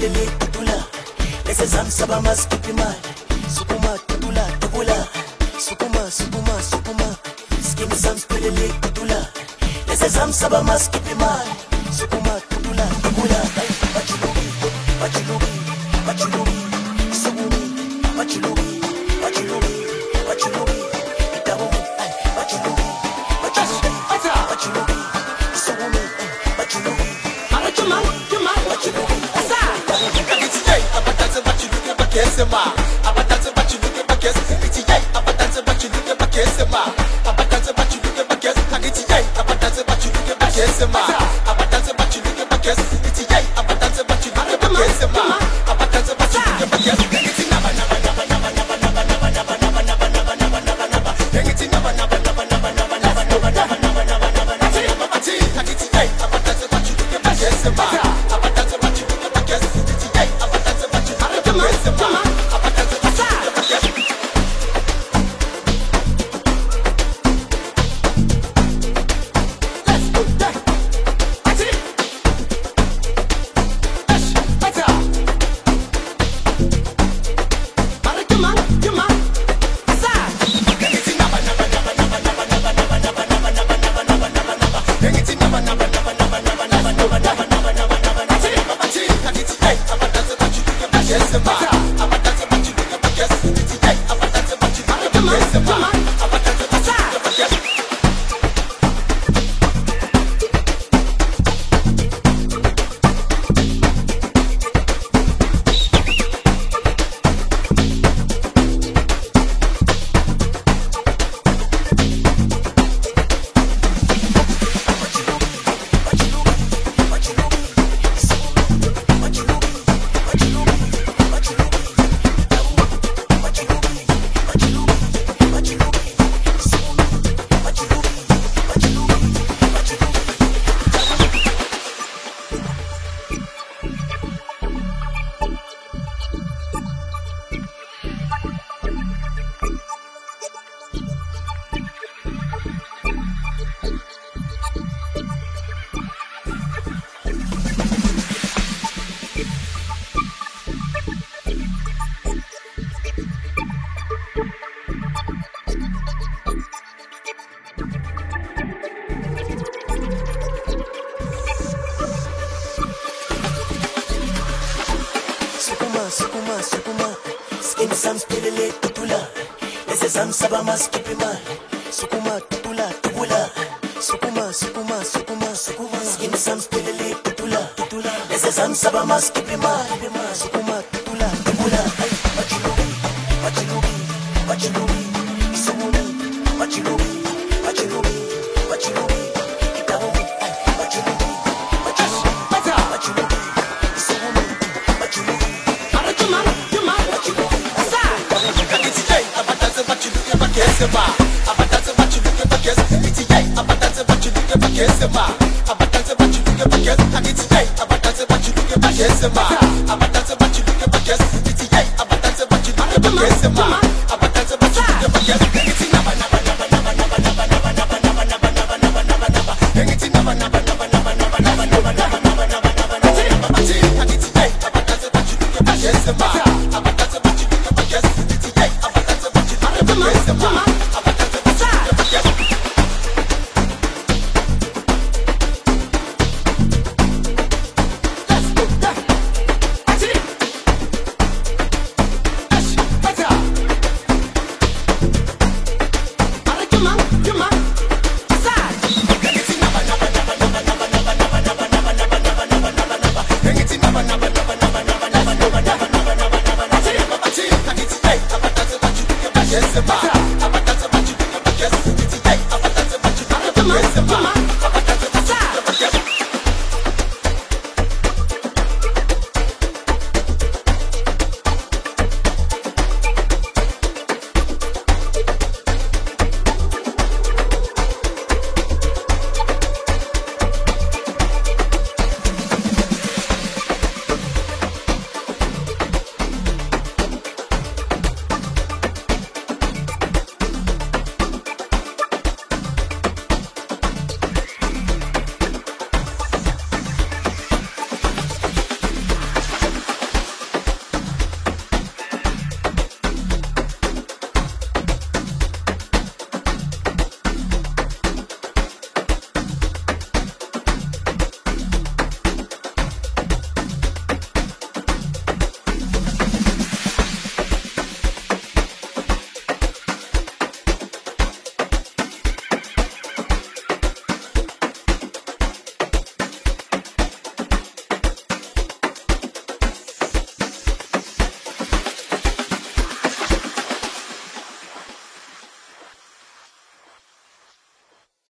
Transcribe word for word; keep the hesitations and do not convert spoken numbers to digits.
spelele tutula. Lese zam saba mas kipimal. Sukuma tutula tutula. Sukuma sukuma sukuma. Skim zam spelele tutula. Lese zam saba mas kipimal. Sukuma tutula tutula. Bachilubi bachilubi bachilubi. Sukumi bachilubi bachilubi bachilubi. Itabu bachilubi bachilubi bachilubi. Sukumi bachilubi. Come on, come on, Bachilubi. Kesema, abatanze bachiluke bakes. Iti yay, abatanze bachiluke bakesema. Abatanze bachiluke bakes. Agiti yay, abatanze bachiluke bakesema. Abatanze bachiluke bakes. Iti yay, abatanze bachiluke bakesema. Abatanze bachiluke bakes. Agiti naba naba naba naba naba naba naba naba naba naba naba naba naba naba. Agiti naba naba naba naba naba naba naba naba naba naba naba naba. Ati agiti yay, abatanze bachiluke bakesema. Abatanze bachiluke bakes. Iti yay, abatanze bachiluke bakesema. Sukuma, sukuma, skim sam spelele tutula. Lese zam saba mas kipimal. Sukuma tutula tutula. Sukuma, sukuma, sukuma, sukuma, skim sam spelele tutula tutula. Lese zam saba mas kipimal. Sukuma tutula tutula. Bachilubi, bachilubi, bachilubi. Sukumi, bachilubi, bachilubi, bachilubi. Itabu, bachilubi, bachilubi, bachilubi. Sukumi, bachilubi. Kesema, abatanze bachiluke bakes. Iti yay, abatanze bachiluke bakesema. Abatanze bachiluke bakes. Agiti yay, abatanze bachiluke bakesema. Abatanze bachiluke bakes. Iti yay, abatanze bachiluke bakesema. Abatanze bachiluke bakes. Agiti naba naba naba naba naba naba naba naba naba naba naba naba naba naba. Agiti naba naba naba naba naba naba naba naba naba naba naba naba. Ati agiti yay, abatanze bachiluke bakesema. Abatanze bachiluke bakes. Iti yay, abatanze bachiluke bakesema. Yes,